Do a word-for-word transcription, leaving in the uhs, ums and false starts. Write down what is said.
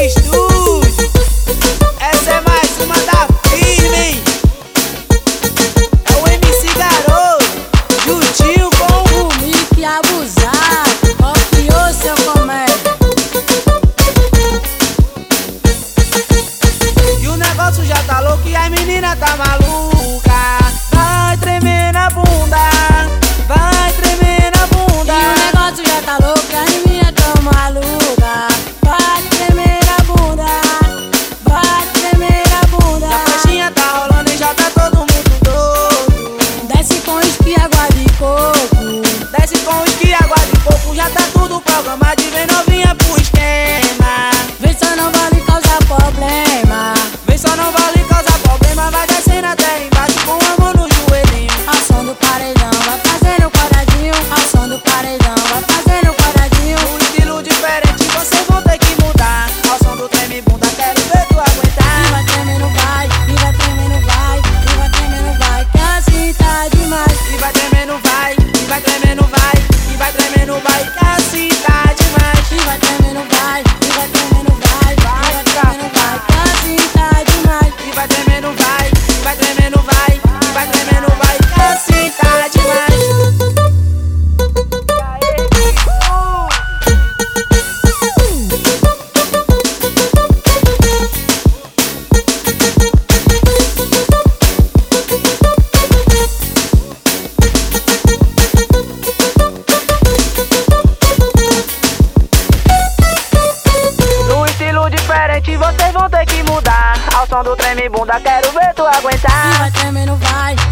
Estúdio. Essa é mais uma da firme. É o M C Garoto, juntinho com o Mickey abusado, copiou seu comédia. E o negócio já tá louco e a menina tá maluca. Vai tremer na bunda, vai tremer na bunda. E o negócio já tá louco e a menina tá maluca. Vai tremer na bunda, vai tremer na bunda. A festinha tá rolando e já tá todo mundo doido. Desce com esqui, água de coco. Desce com esqui, água de coco. Já tá tudo programado e vem novinha pro esquema. Vem só não vale causar problema. Vem só não vale causar problema. Vai descendo até embaixo com a mão no joelhinho. Ao som do paredão, vai fazendo quadradinho. Ao som do paredão, vai fazendo quadradinho. Um estilo diferente, vocês vão ter que mudar. Ao som do treme bunda, quero ver tu aguentar. E vai tremendo, vai, e vai tremendo, vai, e vai tremendo, vai, que assim tá demais. E vai tremendo, vai, e vai tremendo, vai, e vai tremendo, vai, que assim tá demais. E vai tremendo, vai, e vai tremendo, vai, e vai tremendo, vai, que assim tá demais. E vai tremendo, vai, e vai tremendo, vai, e vai tremendo, vai, que assim tá demais. Diferente, vocês vão ter que mudar. Ao som do treme bunda, quero ver tu E aguentar. vai tremendo, vai,